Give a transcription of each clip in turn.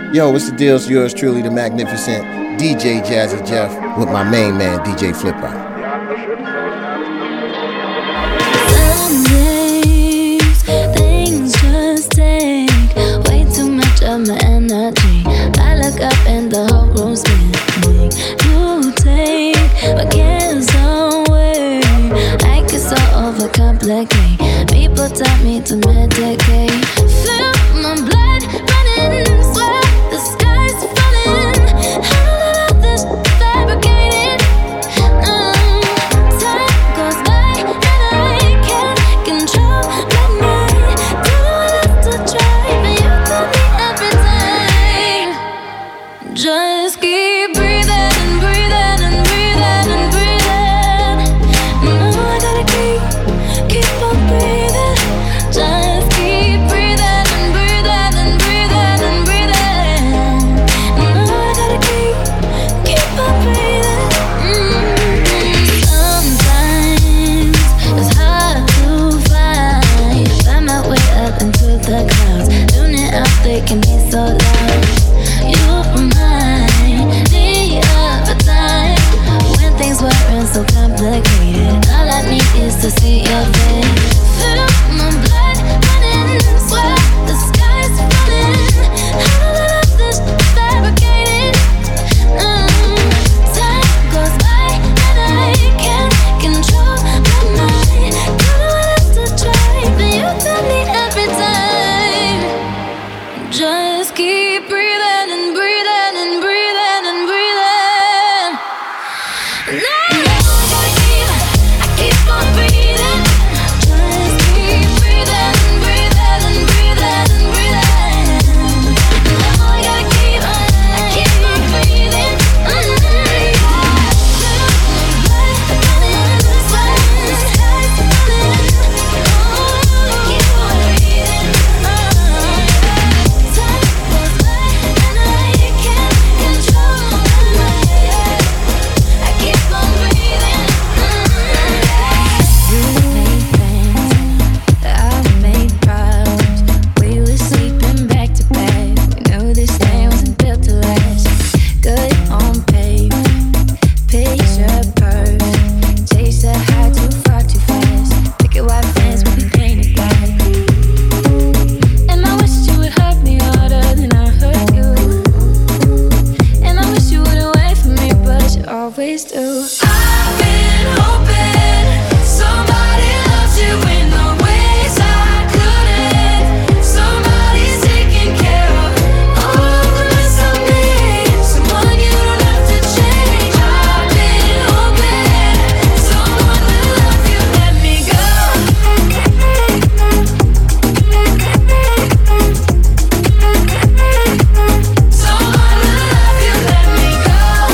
Yo, what's the deal? It's yours truly, the magnificent DJ Jazzy Jeff, with my main man, DJ Flipper. Some days, things just take way too much of my energy. I look up and the whole room's spinning. You take my cares away. I get so overcomplicate. People tell me to medicate. Feel my blood running, sweat, the sky's falling. How did all this fabricated? Time goes by and I can't control my mind. Don't know what else to try, but you tell me every time. Just keep breathing and breathing and breathing and breathing. No, I gotta keep on breathing. Just keep breathing and breathing and breathing and breathing. No, I gotta keep on breathing. Sometimes it's hard to find my way up into the clouds. Tuning out, they can be so loud. You remind me of a time when things weren't so complicated. All I need is to see your face. Feel my blood running, sweat, the sky's falling. How did all this fabricated? Time goes by and I can't control my mind. Don't know what else to try, but you tell me every time. Just keep breathing and breathing and breathing and breathing. No, I keep on breathing. Just keep breathing and breathing and breathing and breathing. No, I keep on breathing. Always do. I've been hoping somebody loves you in the ways I couldn't. Somebody's taking care of all the mess I made. Someone you don't have to change. I've been hoping someone will love you. Let me go. Someone will love you. Let me go.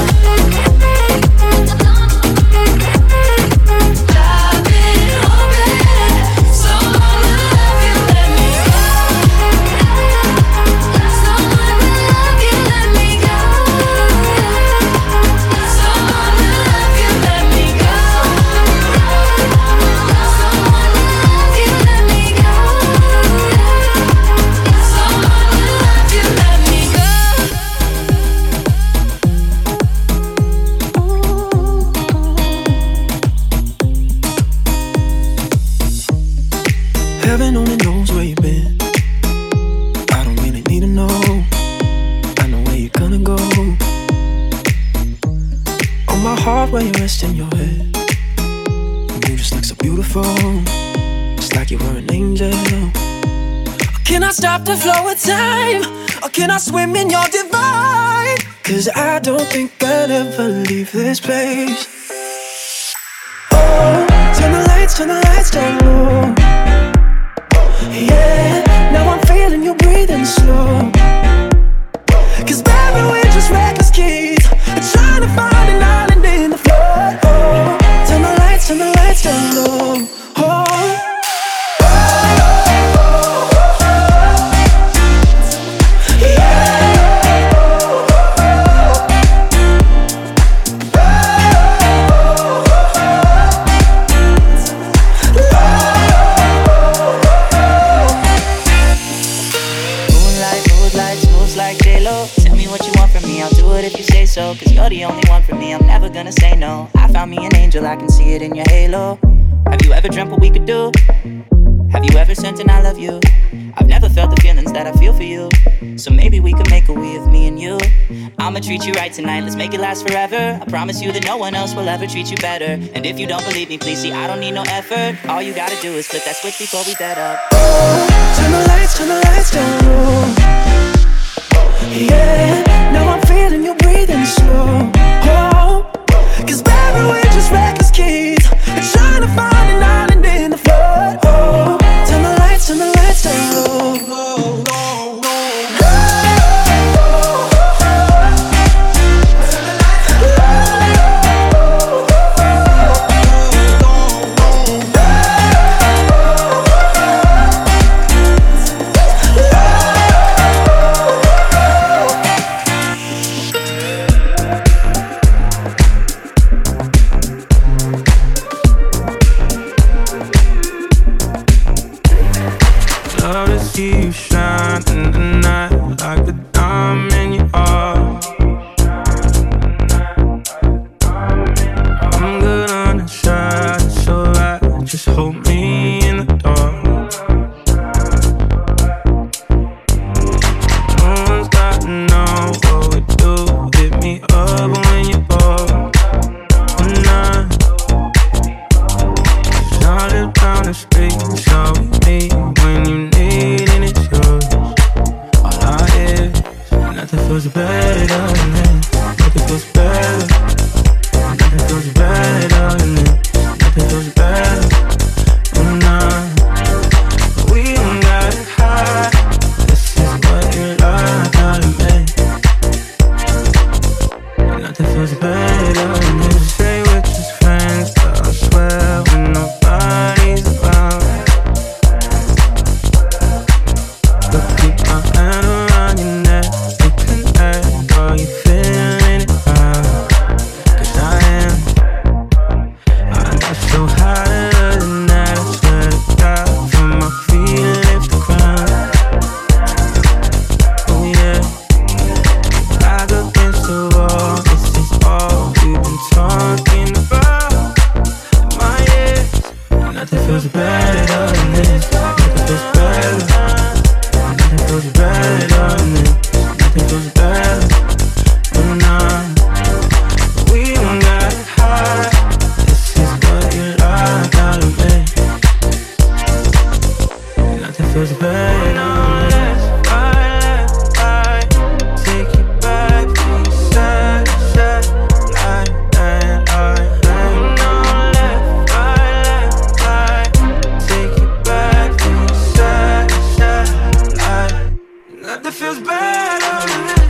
Heaven only knows where you've been. I don't really need to know. I know where you're gonna go. On my heart where you rest in your head. You just look so beautiful. Just like you were an angel. Can I stop the flow of time? Or can I swim in your divine? 'Cause I don't think I'll ever leave this place. Oh, turn the lights down low. Yeah, now I'm feeling you breathing slow. 'Cause baby, we're just reckless kids, trying to find an island in the flood. Oh, turn the lights down low. Oh. Moonlight like J-Lo. Tell me what you want from me, I'll do it if you say so. Cause you're the only one for me, I'm never gonna say no. I found me an angel, I can see it in your halo. Have you ever dreamt what we could do? Have you ever sent an I love you? I've never felt the feelings that I feel for you. So maybe we could make a we of me and you. I'ma treat you right tonight, let's make it last forever. I promise you that no one else will ever treat you better. And if you don't believe me, please see, I don't need no effort. All you gotta do is flip that switch before we bed up. Turn the lights down low. Yeah, now I'm feeling you breathing slow. Oh, cause baby we just reckless kids, trying to find an island in the flood. Oh, turn the lights down low. See you shine in the night like the diamond you are. I'm good on the side, it's alright. Just hold me in the dark. No one's gotta know what we do. Hit me up when you're bored. One night, shot down the street, so we meet when you need. Nothing feels better than this. Nothing feels better. Nothing feels better than this. Nothing feels better. Oh nah, we don't gotta hide. This is what you like, gotta make. Nothing feels better than this. Say we're just friends, but I swear when nobody's around, but keep my hand around your neck. Are you feeling it now? Cause I am. I got so hotter than that. I swear to God, from my feet lift the ground. Oh yeah, back against the wall. This is all we've been talking about. In my ears, nothing feels better than this. Nothing feels better. Nothing feels better than this. Nothing feels better. We don't gotta hide. This is what you like, gotta make. Nothing feels better unless I take you back to your side, like that. I take you back to your side, like nothing feels better than this.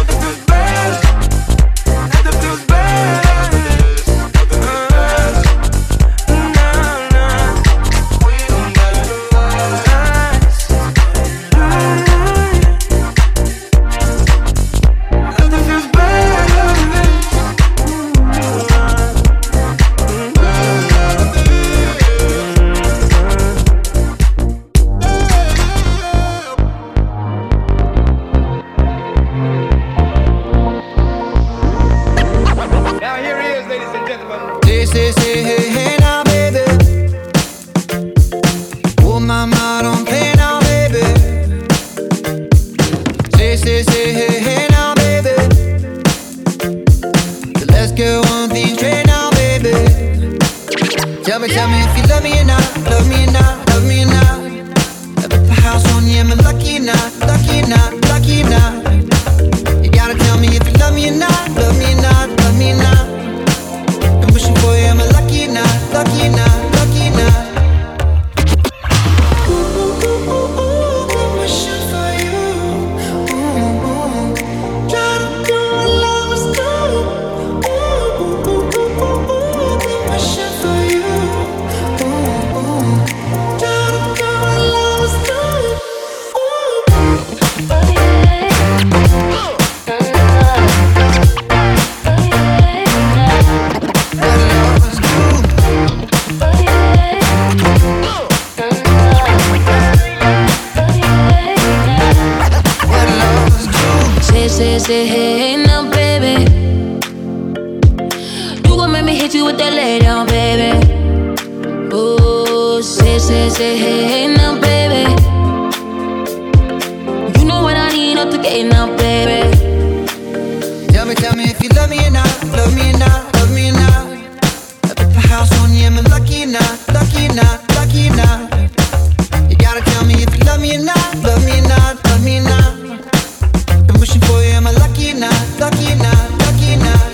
Tell me if you love me or not, love me or not, love me or not. I put the house on you, am I lucky or not, lucky or not, lucky or not? You gotta tell me if you love me or not, love me or not, love me or not. I'm wishing for you, am I lucky or not, lucky or not, lucky or not? I'm wishing for you. Try to do what lovers do. I'm wishing for you. say, hey, now, baby. You gon' make me hit you with that lay down, baby. Oh, say, hey, now, baby. You know what I need up to get now, baby. Tell me if you love me or not, love me or not, love me or not. I put the house on you, am I lucky or not, lucky or not, lucky or not? You gotta tell me if you love me or not, love me or not, love me or not. I'm wishing for you, am I lucky or not, lucky or not, lucky or not?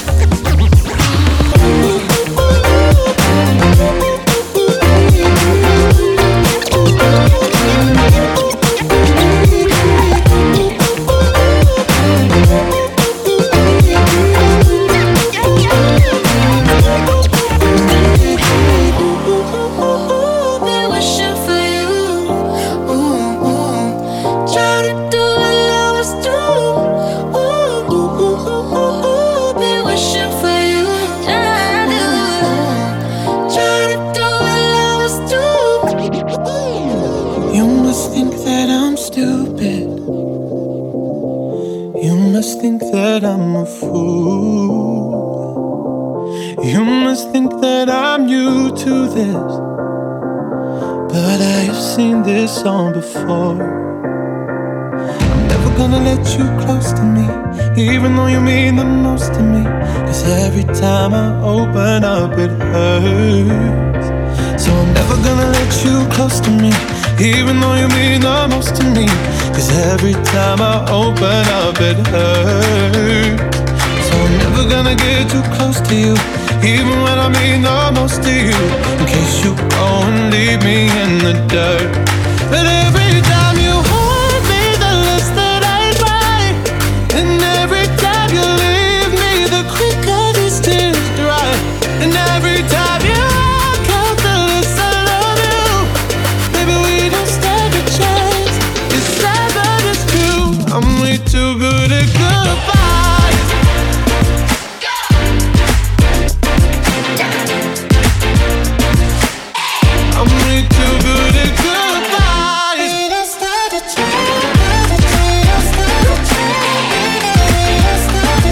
Think that I'm a fool. You must think that I'm new to this, but I have seen this song before. I'm never gonna let you close to me, even though you mean the most to me. Cause every time I open up it hurts. So I'm never gonna let you close to me, even though you mean the most to me. Cause every time I open up it hurts. So I'm never gonna get too close to you, even when I mean the most to you. In case you go and leave me in the dirt. But every time you hold me, the less that I cry. And every time you leave me, the quicker these tears dry. And every time you walk out, the less I love you. Baby, we don't stand a chance. It's sad but it's true. I'm way too good at goodbyes. I'm way too good at goodbyes. We don't stand a chance. We don't stand a chance.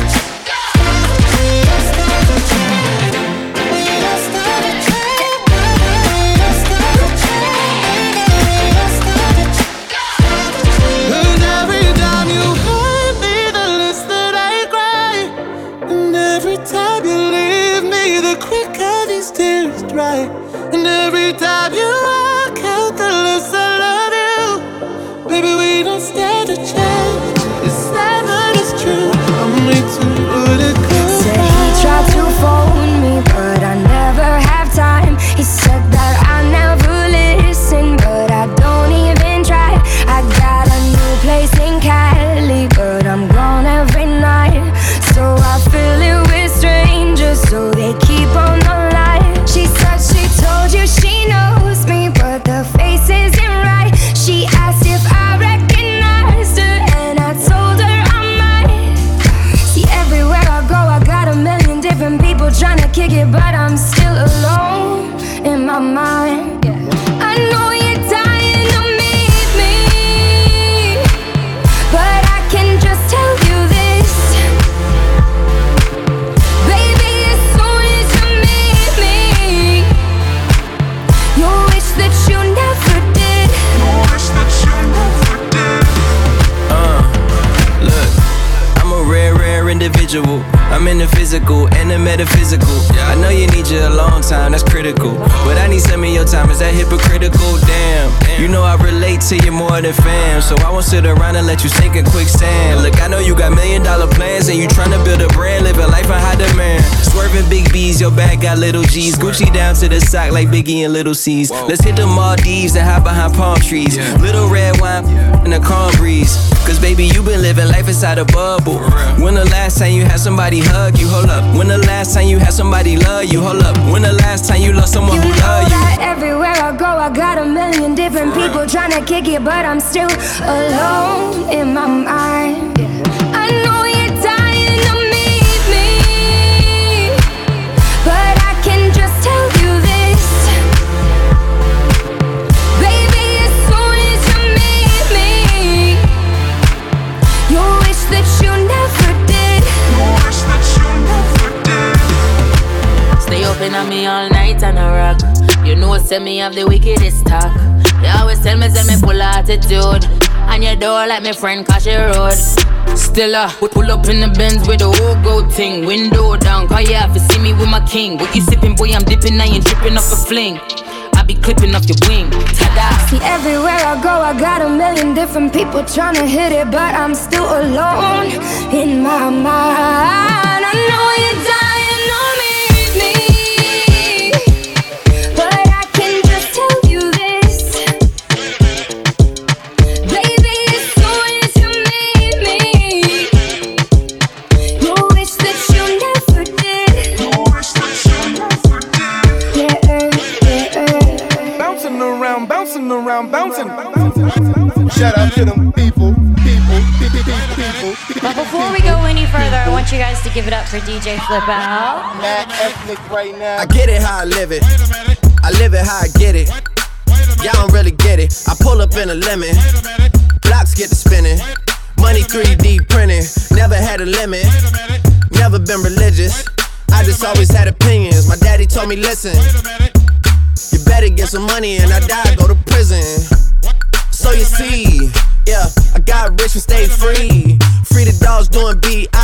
We don't stand a chance. We don't stand a chance. We don't stand a chance. We don't stand a chance. And every time you hurt me, the less that I cry. And every time you leave me, the quicker these tears dry. And every time you walk out, the less I love you. Baby, we don't stand a chance. It's sad but it's true. I'm way too good at goodbyes. Said he tried to phone me, but I never have time. He said that I never listen, but I don't even try. I got a new place in Cali, but I'm gone every night. So I fill it with strangers, so they keep on the line. She said she told you she knows me, but the face isn't right. She asked if I recognized her, and I told her I might. See, everywhere I go, I got a million different people trying to kick it, but I'm still alone in my mind. I know you're dying to meet me, but I can just tell you this, baby, as soon as you meet me, you'll wish that you never did. Look, I'm a rare individual. I'm in the physical and the metaphysical. I know you need you a long time, that's critical. But I need some of your time, is that hypocritical? Damn, you know I relate to you more than fam. So I won't sit around and let you sink in quicksand. Look, I know you got $1 million plans, and you tryna build a brand, living life in high demand. Swerving big B's, your bag got little G's. Gucci down to the sock like Biggie and Little C's. Let's hit the Maldives and hide behind palm trees. Little red wine in a calm breeze. Cause baby, you been living life inside a bubble. When the last time you had somebody hug you? Hold up. When the last time you had somebody love you? Hold up. When the last time you lost someone who loved you? That everywhere I go, I got a million different people trying to kick it, but I'm still alone in my mind. I know you're dying to meet me, but I can just tell you this, baby, as soon as you meet me, you'll wish that you never did. Wish that you never did. Stay open on me all night and a rock. You know, send me have the wickedest talk. You always tell me, send me full attitude. And your door like my friend cause she road. Still pull up in the Benz with the whole gold thing. Window down, cause you have to see me with my king. What you sipping, boy, I'm dipping, I ain't dripping off a fling. I be clipping off your wing, ta-da. See, everywhere I go, I got a million different people trying to hit it, but I'm still alone in my mind. I know you're dying on me, but I can just tell you this, baby, as soon as you meet me, you wish that you never did. You wish that you never did. Yeah. Bouncing around, bouncing around, bouncing. Shout out to them people. But before we go any further, I want you guys to give it up for DJ Flip Out. Mad ethnic right now. I get it how I live it. I live it how I get it. Y'all don't really get it. I pull up in a lemon. Blocks get to spinning. Money 3D printing. Never had a limit. Never been religious. I just always had opinions. My daddy told me, listen, you better get some money and I die, go to prison. So you see, yeah, I got rich and stayed free. Free the dogs doing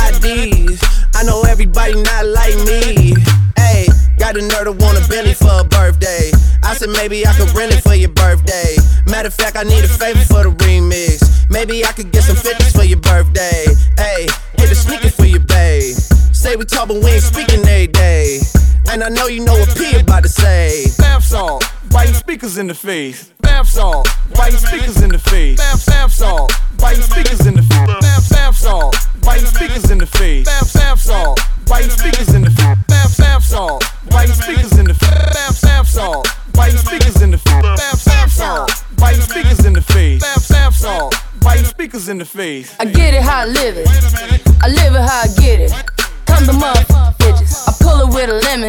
BIDs. I know everybody not like me. Hey, got a nerd to want a Bentley for a birthday. I said maybe I could rent it for your birthday. Matter of fact, I need a favor for the remix. Maybe I could get some 50s for your birthday. Hey, hit the sneaker for your babe. Say we talk but we ain't speaking every day. And I know you know what P about to say. Bath salt, biting speakers in the face. Bath salt, biting speakers in the face. Bath salt, biting speakers in the face. Bath salt, biting speakers in the face. Bath salt, biting speakers in the face. Bath salt, biting speakers in the face. Bath salt, biting speakers in the face. Bath salt, biting speakers in the face. Bath salt, biting speakers in the face. I get it how I live it. I live it how I get it. Come to motherfucking bitches. I pull it with a lemon.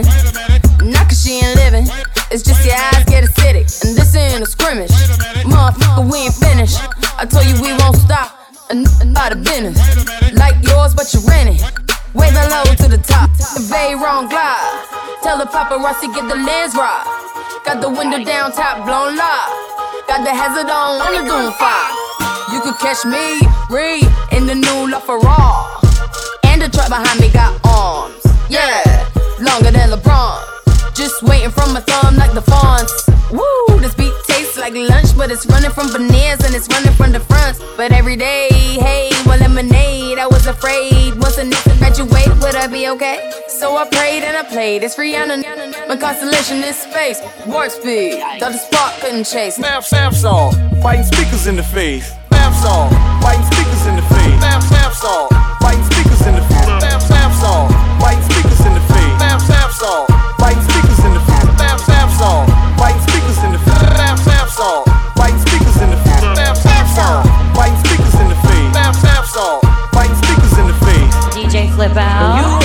Not cause she ain't living. It's just your eyes get acidic. And this ain't a scrimmage. Motherfucker, we ain't finished. I told you we won't stop. Out of business. Like yours, but you rent it. Way below to the top. The very wrong glide. Tell the paparazzi get the lens right. Got the window down, top blown live. Got the hazard on the doom fire. You could catch me, Ree, in the new LaFerrari. And the truck behind me got arms, yeah, longer than LeBron. Just waiting from my thumb like the fawns. Woo, this beat tastes like lunch, but it's running from veneers and it's running from the fronts. But every day, hey, well, lemonade, I was afraid. Once a nigga graduate, would I be okay? So I prayed and I played. It's Rihanna, my constellation is space. Warp speed, thought the spark couldn't chase. Bath salt, biting speakers in the face. Bath salt, biting speakers in the face. Bath salt, biting speakers in the face. Bath salt, biting speakers in the face. Bath salt, biting speakers in the face. Bath salt, biting speakers in the face. Bath salt, biting speakers in the face. Bath salt, biting speakers in the face. Bath salt, biting speakers in the face. DJ Flip Out.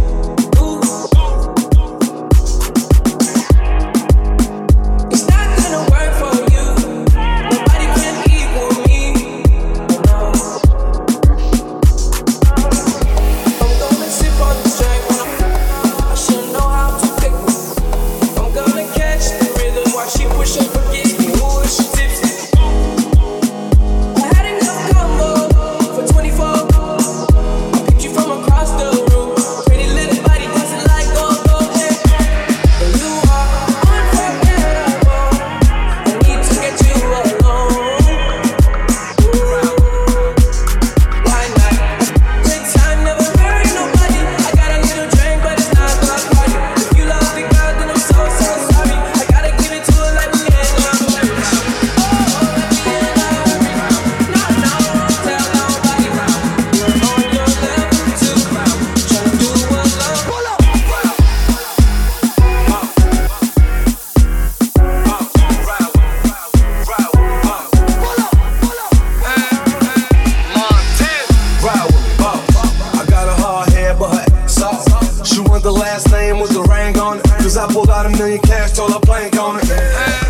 It's not gonna got $1 million cash, told her blank on it.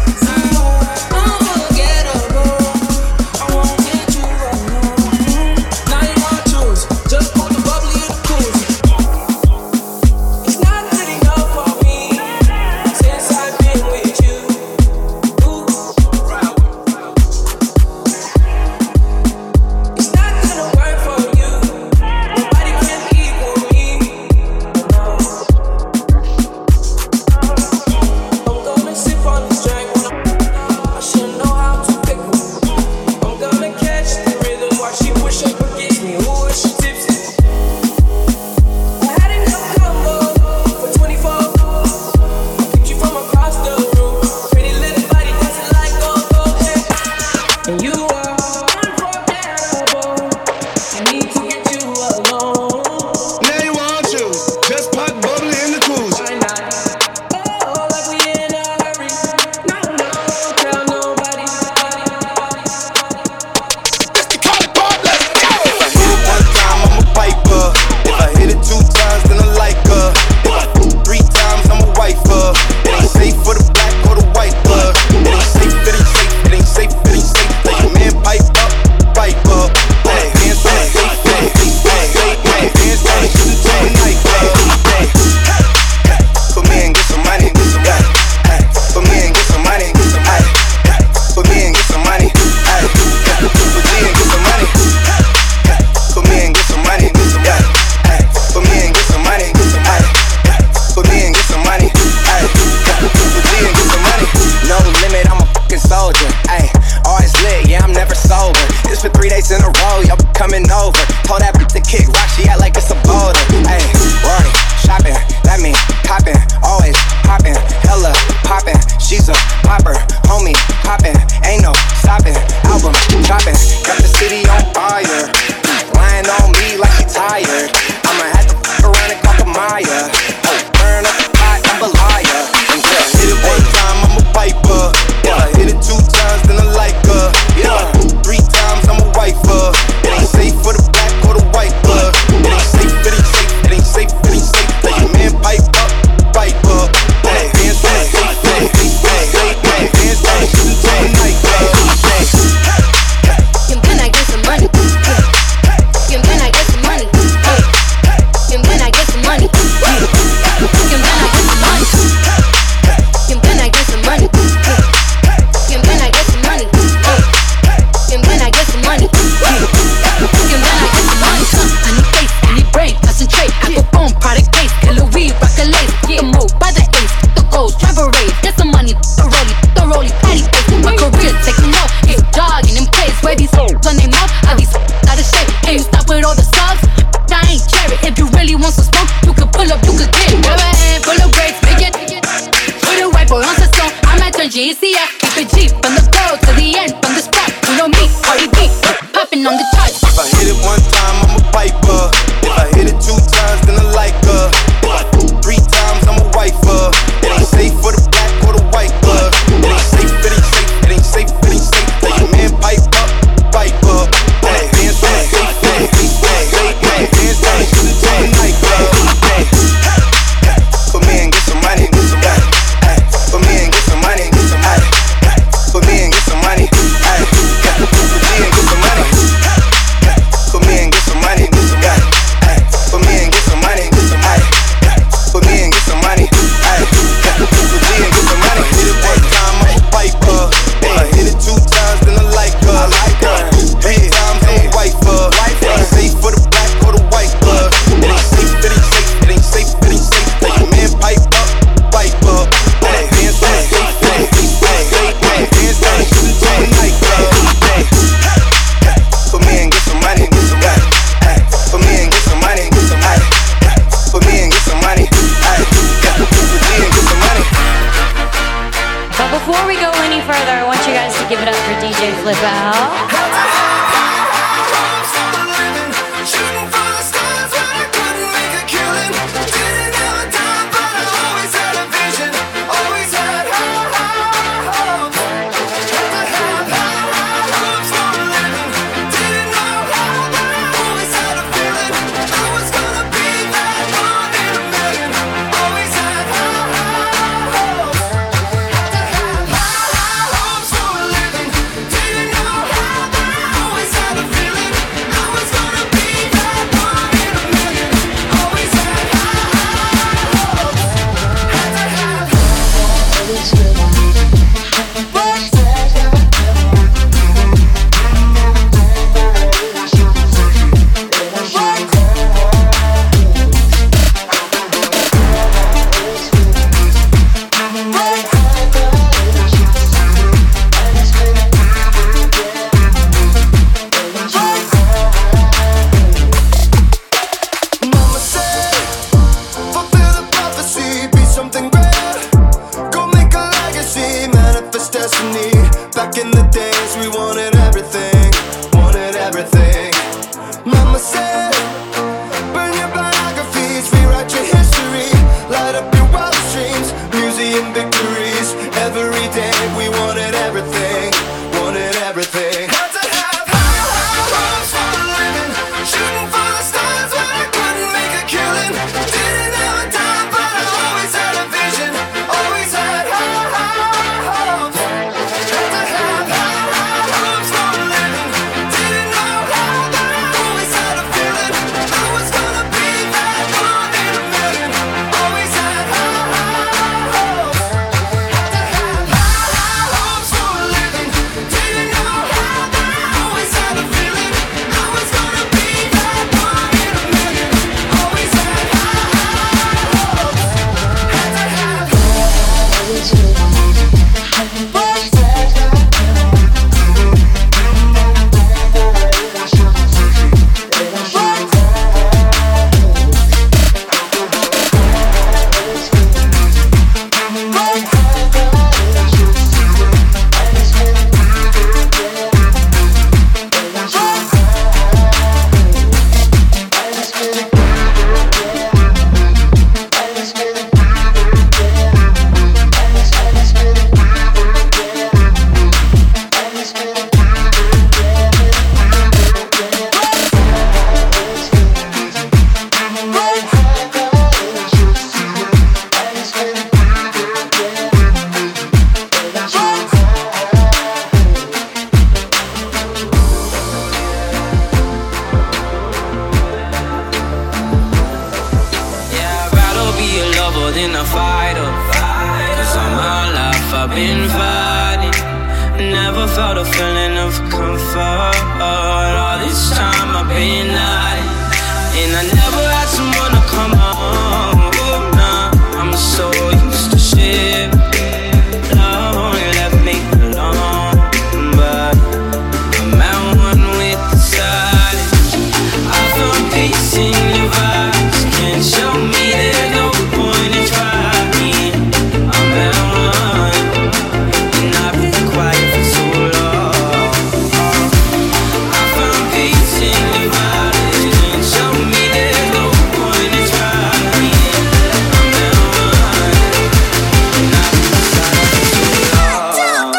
Flip Out. was destiny. Back in the days we wanted everything, wanted everything. Mama said, burn your biographies, rewrite your history, light up your wildest dreams, museum victories. Every day we wanted everything, wanted everything. Had to have high hopes for a living, shooting for the stars when I couldn't make a killing. Didn't have a dime, but I always had a vision, always had high hopes. Had to have high hopes for a living, didn't know how, but I always had a feeling I was gonna be that one in a million. Always had high hopes. Had to have high hopes for a living, didn't know how, but I always had a feeling I was gonna be that one in a million. Always had high hopes. Had to have Yeah, I'd rather be a lover than a fighter. Cause all my life I've been fighting. Never felt a feeling of comfort. All this time I've been hiding, and I never had someone to come home. Nah, I'm so used to shit. Love only left me alone, but I'm at one with the silence. I found peace in your vibes. Can't show me there's no point in trying. I'm at one, and I've been quiet for so long. I found peace in your vibes. Can't show me there's no point in trying. I'm at one, and I've been quiet for so long.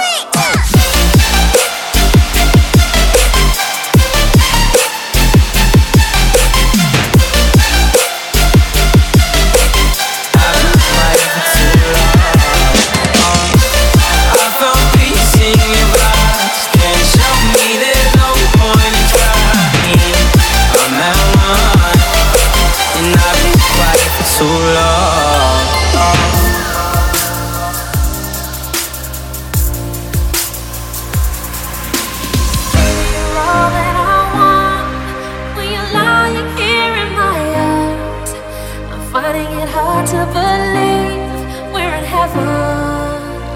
I found peace in your eyes. Can't show me there's no point in trying. I'm at one, and I've been quiet for too long. You're all that I want. When you're lying here in my arms, I'm finding it hard to believe we're in heaven.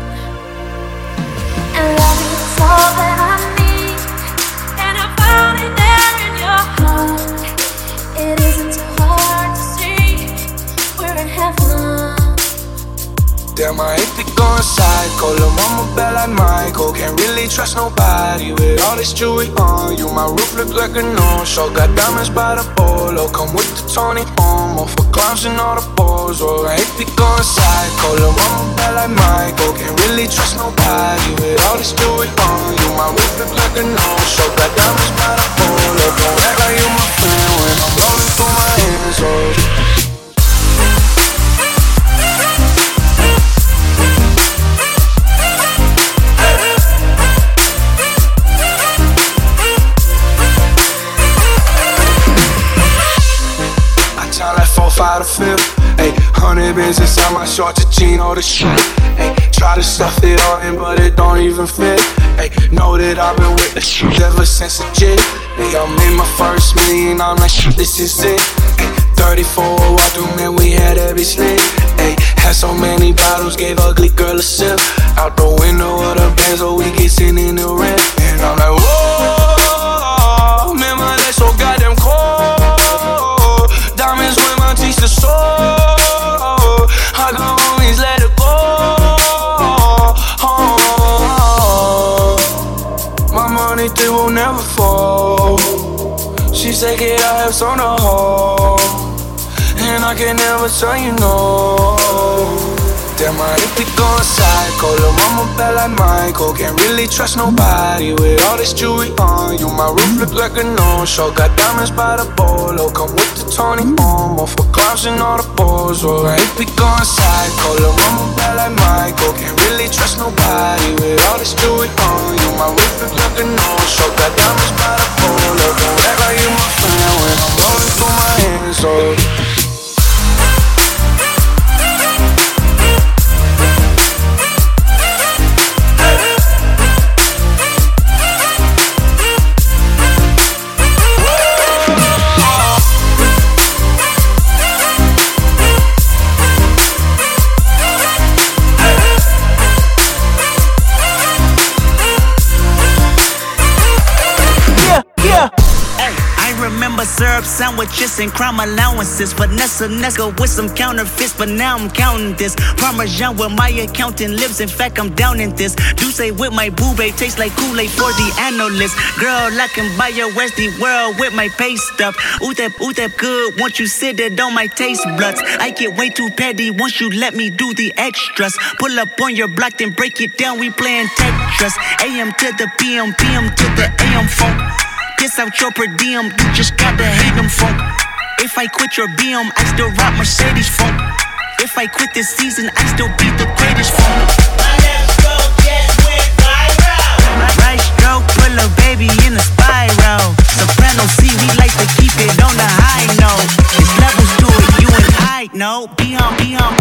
And love is all that I need, and I found it there in your heart. It isn't too hard to see we're in heaven. Damn, I hate to go psycho. Lil' mama bad like Michael. Can't really trust nobody with all this jewelry on you. My roof look like a no-show. Got diamonds by the polo. Come with the Tony Homo for clowns and all the balls. Oh, I hate to go psycho. Lil' mama bad like Michael. Can't really trust nobody with all this jewelry on you. My roof look like a no-show. Got diamonds by the polo. Don't act like you my friend when I'm rolling through my hands. Oh. Out of feel, ayy, 100 bins inside my shorts, a jean, all the shit, ayy, try to stuff it all in, but it don't even fit, ayy, know that I've been with the shit ever since a jit, ayy, I'm in my first million, I'm like, shit, this is it, ayy, 34 walk through, man, we had every slip, ayy, had so many bottles, gave ugly girl a sip, out the window of the Benz, so we get sitting in the rent, and I'm like, whoa, man, my legs so goddamn cold, diamonds when my teeth are sore, I can always let it go, oh, promise they will never fall. She said, "Kid, I have some to hold, and I can never tell you no." Damn, my if we going psycho, lil' mama bad like Michael. Can't really trust nobody with all this jewelry on you. My roof look like a no-show. Got diamonds by the bolo. Come with the Tony Momo for clowns and all the balls. Right, if we going psycho, lil' mama bad like Michael. Can't really trust nobody with all this jewelry on you. My roof look like a no-show. Got diamonds by the bolo. Don't act like you my friend when I'm rolling through my hands. Syrup sandwiches and crime allowances. Vanessa Nesco with some counterfeits, but now I'm counting this. Parmesan where my accountant lives. In fact, I'm down in this. Douce with my boo babe tastes like Kool-Aid for the analyst. Girl, I can buy your Westie world with my pay stuff. Ooh that good. Once you sit it on my taste buds, I get way too petty once you let me do the extras. Pull up on your block, then break it down. We playing Tetris. AM to the PM, PM to the AM phone. Piss out your per diem, you just gotta hate them funk. If I quit your BM, I still rock Mercedes funk. If I quit this season, I still be the greatest funk. My left stroke just went viral. Right stroke, put a baby in a spiral. Soprano C, we like to keep it on the high note. There's levels to it, you and I know. Be on, be on.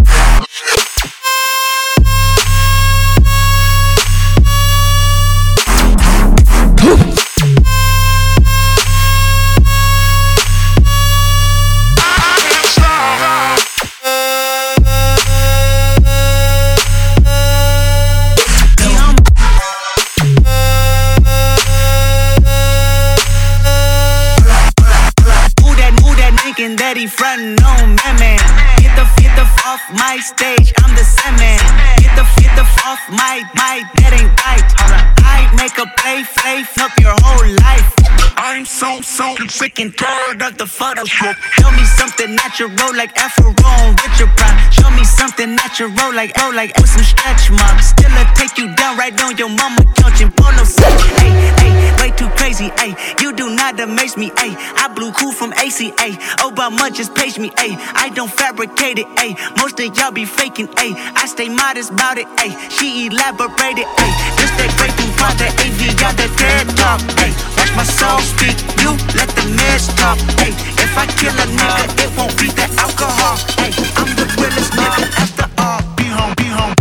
That he frontin' on man. Get the off my stage, I'm the Sandman. Get the off my, that ain't right. I make a play, up your whole life. I'm so sick and tired of the Photoshop. Show me something natural like Afro on Richard Prime. Show me something natural like with some stretch marks. Still take you down right on your mama couch in polo set. Ay, way too crazy, ay. You do not amaze me, ay. I blew cool from ACA. Obama just paged me, ay. I don't fabricate it, ay. Most of y'all be faking, ay. I stay modest about it, ay. She elaborated, ay. This that great thing for the AV, got the TED talk, ay. Watch my soul speak, you let the mess talk, ay. If I kill a nigga, it won't be the alcohol, ay. I'm the realest nigga after all. Be home, be home.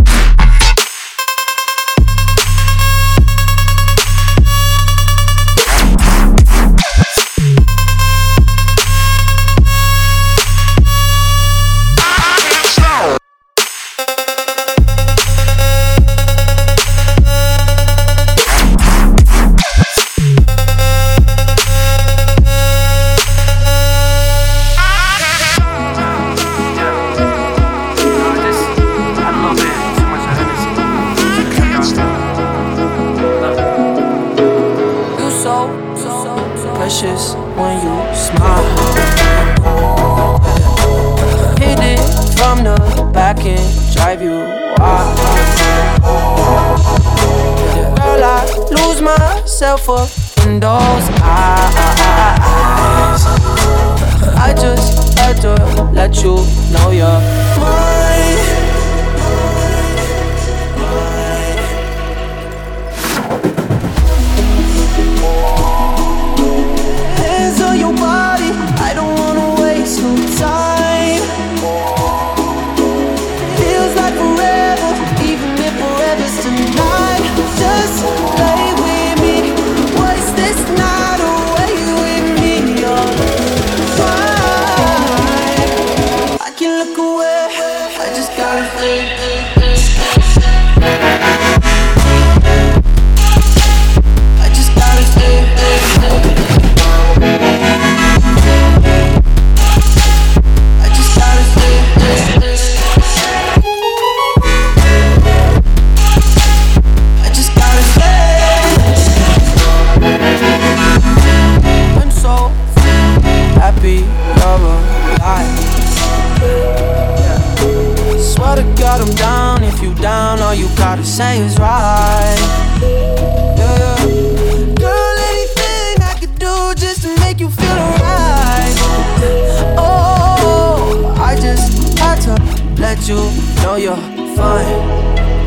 When you smile, hit it from the back and drive you wild. Girl, I lose myself up in those eyes. I just had to let you know you're mine. Your body, I don't wanna waste no time. Feels like forever, even if forever's tonight. Just play with me, waste this night away with me. You're fine. I can look away, all you gotta say is right. Yeah. Girl, anything I could do just to make you feel alright. Oh, I just had to let you know you're fine.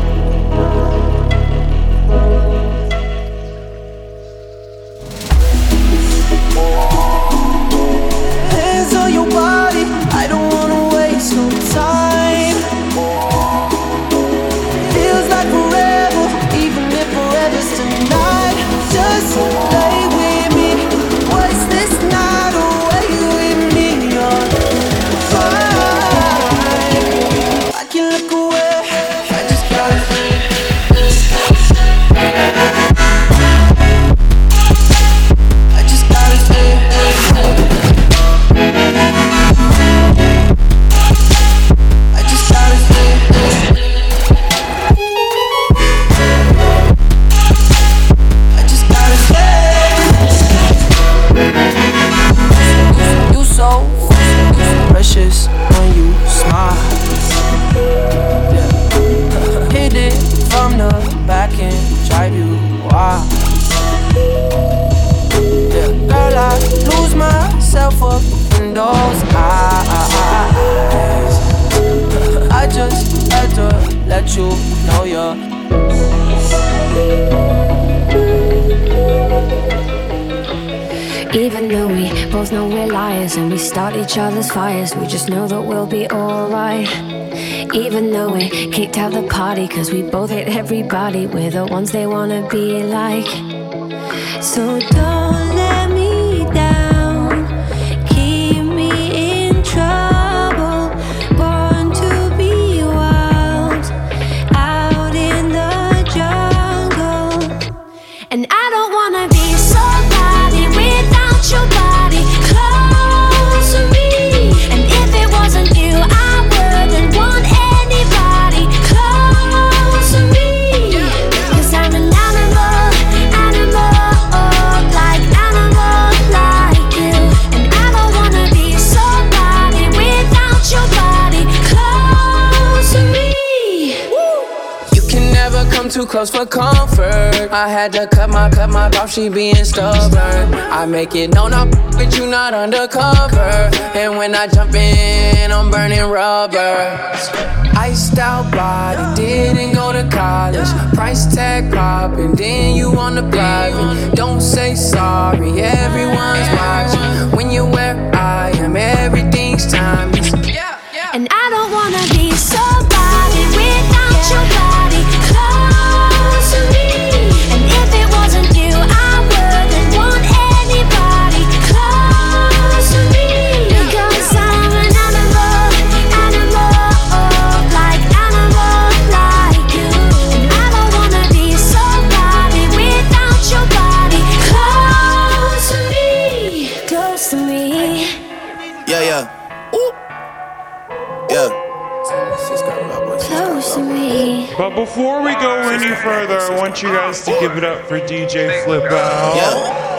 Hands on your body, I don't wanna waste no time. Feels like forever, even if forever's tonight. Just lay with me, waste this night away with me. You're fine. I can look away, I just gotta precious when you smile. Yeah. Hit it from the back and drive you wild. Yeah. Girl, I lose myself up in those eyes. I just had to let you know you're. Even though we both know we're liars and we start each other's fires, we just know that we'll be alright. Even though we kicked out the party cause we both hate everybody, we're the ones they wanna be like. So don't let me down, keep me in trouble. Born to be wild, out in the jungle. And I don't wanna be somebody without your body close to me. And if it wasn't you, I wouldn't want anybody close to me. Cause I'm an animal, like you. And I don't wanna be somebody without your body close to me. You can never come too close for comfort. I had to cut my off, she being stubborn. I make it known I'm but you not undercover. And when I jump in, I'm burning rubber. Iced out body, didn't go to college. Price tag popping, then you on the private. Don't say sorry, everyone's watching. When you're where I am, everything's timeless. And I don't wanna be somebody without your body close to me. And if it wasn't you, I wouldn't want anybody close to me. Because I'm an animal, like you. And I don't wanna be somebody without your body close to me. Close to me. Yeah. Ooh. Yeah. Close to me. But before we go any further, I want you guys to give it up for DJ Flip Out. Yeah.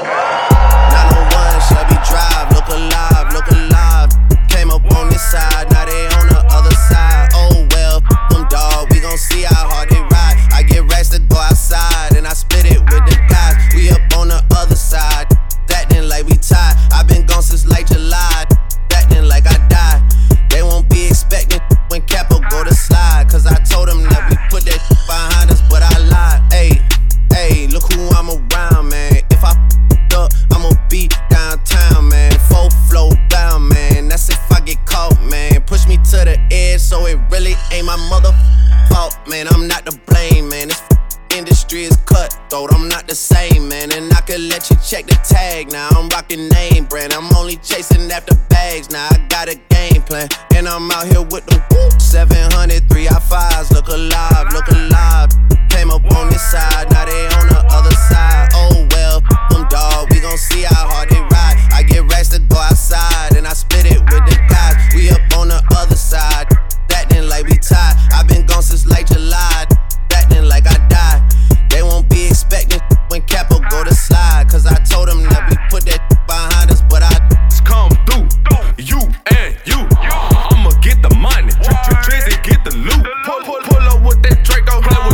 901 Shelby Drive, look alive. Came up on this side, now they on the other side. Oh well, them dog, we gon' see how hard they ride. I get racks to go outside, and I split it with the guys. We up on the other side, acting like we tied. I've been gone since late July, acting like I died. They won't be expecting when Capo go to slide, cause I told them that we put that behind us, but I lied. Hey, look who I'm around, man. If I up, I'ma be downtown, man. Full flow bound, man. That's if I get caught, man. Push me to the edge, so it really ain't my mother fault, man. I'm not to blame, man. This industry is cutthroat, I'm not the same, man. And I could let you check the tag now. I'm rocking name brand, I'm only chasing after bags now. I got a game plan, and I'm out here with them 700 3i5s. Look alive. Came up on this side, now they on the other side. Oh well, them dog, we gon' see how hard they ride. I get racks to go outside, and I split it with the guys. We up on the other side, acting like we tied. I've been gone since late July, acting like I died. They won't be expecting when Capo go to slide, cause I told them that we put that behind us, but I come through, you and you. I'ma get the money, Drizzy get the loot. Pull up with that Draco, play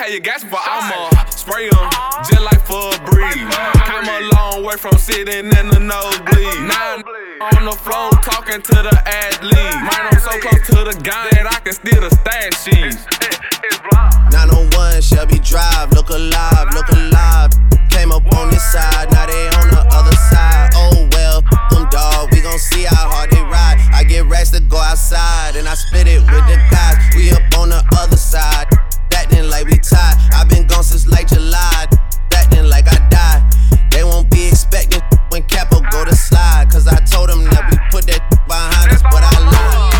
how you gas, but I'ma spray them just like for a breeze. Came a long way from sitting in the nosebleed. Now I'm on the floor talking to the athlete. Man, I'm so close to the gun that I can steal the stash sheets. 901 Shelby Drive, look alive, look alive. Came up on this side, now they on the other side. Oh well, them dog, we gon' see how hard they ride. I get racks to go outside, and I split it with the guys. We up on the other side, acting like we tied. I've been gone since like July, acting like I died. They won't be expecting when Capo go to slide, cause I told them that we put that behind us, but I lied.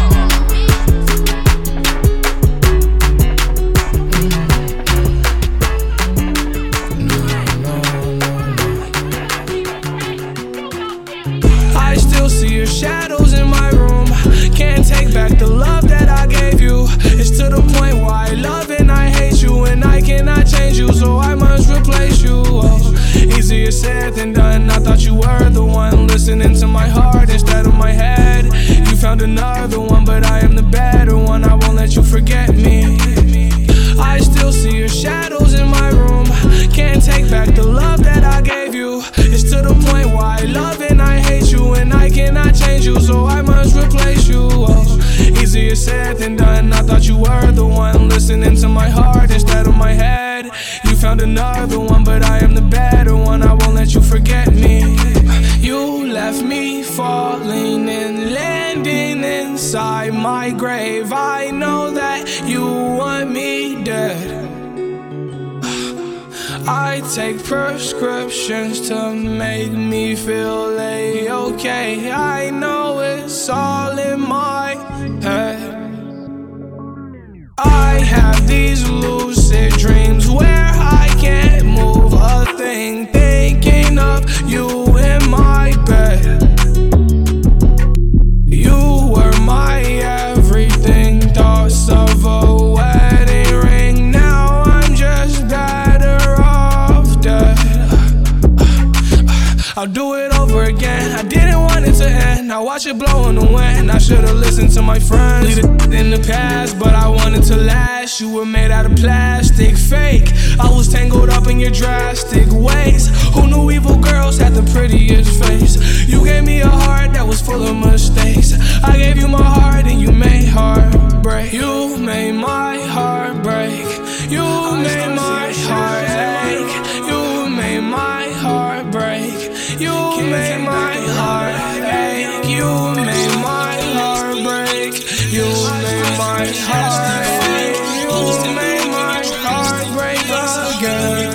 See your shadows in my room. Can't take back the love that I gave you. It's to the point where I love and I hate you, and I cannot change you, so I must replace you. Oh, easier said than done. I thought you were the one listening to my heart instead of my head. You found another one, but I am the better one. I won't let you forget me. I still see your shadows in my room. Can't take back the love that I gave you. It's to the point where I love and I hate you, and I cannot change you, so I must replace you. Oh, easier said than done. I thought you were the one listening to my heart instead of my head. You found another one, but I am the better one. I won't let you forget me. You left me falling and landing inside my grave. I know that you want me dead. I take prescriptions to make me feel A-okay. I know it's all in my head. I have these lucid dreams where I can't move a thing, thinking of you in my bed. You were my everything, thoughts of a wedding ring. Now I'm just better off dead. I'll do it over again. I didn't want it to end. I watch it blow in the wind. I should've listened to my friends. Leave it in the past, but I wanted to last. You were made out of plastic, fake. I was tangled up in your drastic ways. Who knew evil girls had the prettiest face? You gave me a heart that was full of mistakes. I gave you my heart and you made heartbreak. You made my heart break. You made my heart ache. You made my heart break. You made my heart ache. You made my heart break. You made my heart ache. You made my heart break again.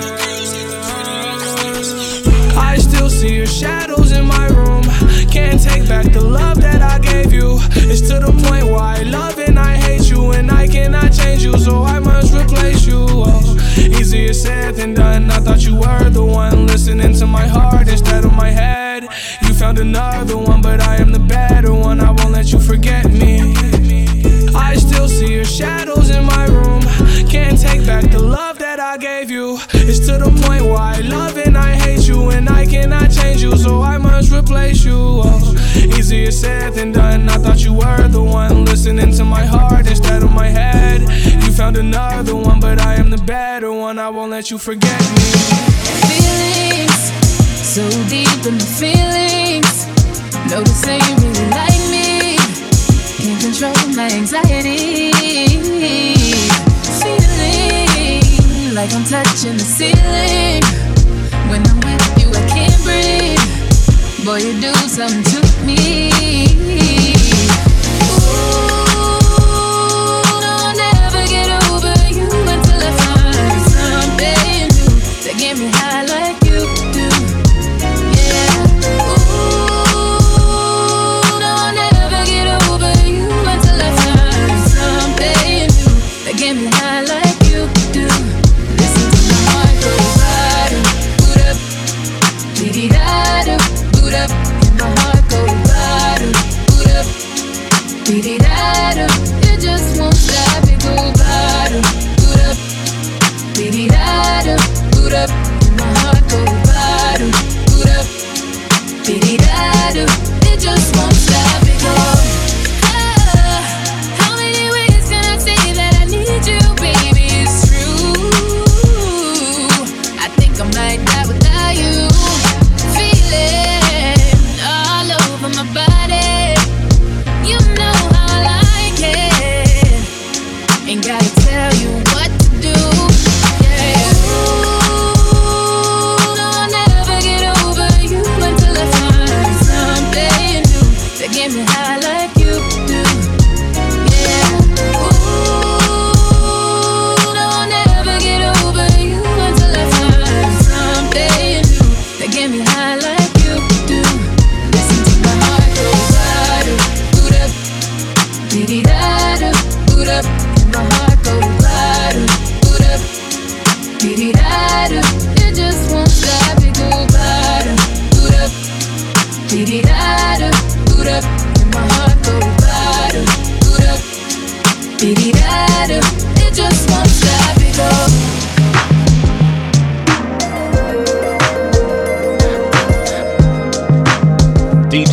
I still see your shadows in my room. Can't take back the love that I gave you. It's to the point where I love and I hate you, and I cannot change you, so I must replace you. Oh, easier said than done. I thought you were the one listening to my heart instead of my head. You found another one, but I am the better one. I won't let you forget me. I still see your shadows in my room. Can't take back the love that I gave you. It's to the point where I love and I hate you, and I cannot change you, so I must replace you. Oh, easier said than done. I thought you were the one listening to my heart instead of my head. You found another one, but I am the better one. I won't let you forget me. Feelings so deep in the feelings. Notice they really like me. Can't control my anxiety. Feeling like I'm touching the ceiling. When I'm with you, I can't breathe. Boy, you do something to me. Ooh, I'll never get over you until I find something new that get me high like you do. Yeah. Ooh, I'll never get over you until I find something new that get me high like you do. Listen to my heart go bada, boot up, dee-dee-da-da, boot up. My heart go bada, boot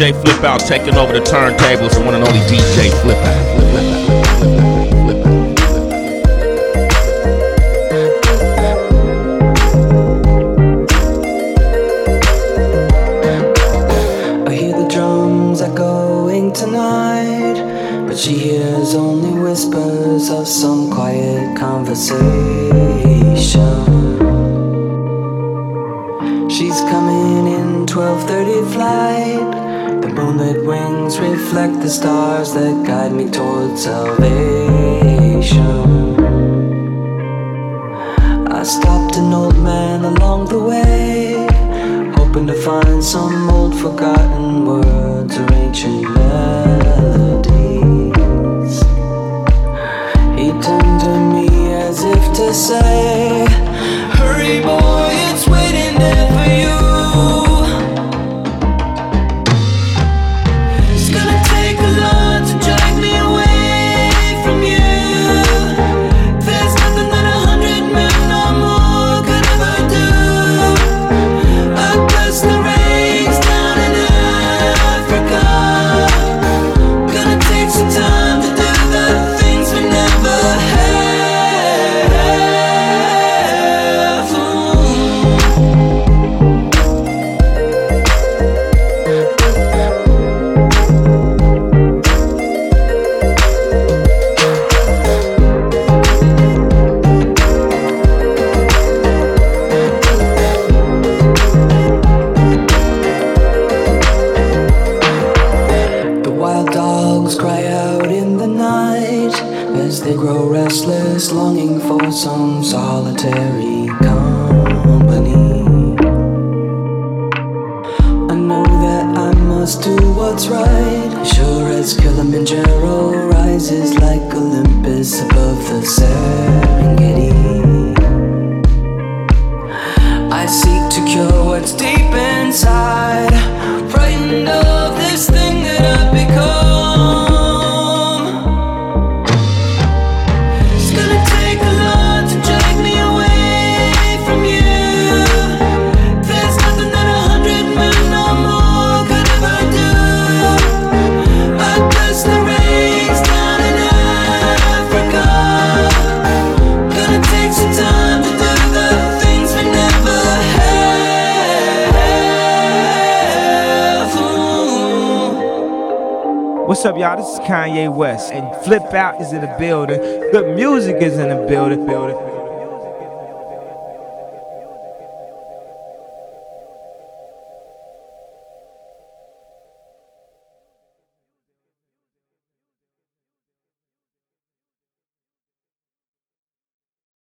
DJ Flip Out taking over the turntables, the one and only DJ Flip Out. I hear the drums echoing tonight, but she hears only whispers of some quiet conversation. She's coming in 12:30 flight. The moonlit wings reflect the stars that guide me towards salvation. I stopped an old man along the way, hoping to find some old forgotten words or ancient melodies. He turned to me as if to say, hurry boy, it's waiting there for you. It's gonna take a lot to drag me away from you. There's nothing that 100 men or more could ever do. I bless the rains down in Africa. Gonna take some time to do the things we never had. The wild dogs cry out in the night as they grow restless, longing for some solitary company. I know that I must do what's right, sure as Kilimanjaro rises like Olympus above the Serengeti. I seek to cure what's deep inside, frightened of this thing that I've become. It's gonna take a lot to drag me away from you. There's nothing that 100 men or more could ever do. I bless the rains down in Africa. Gonna take some time to do the things we never have. What's up, y'all? This is Kanye West, and Flip Out is in the building. Good music is in the building.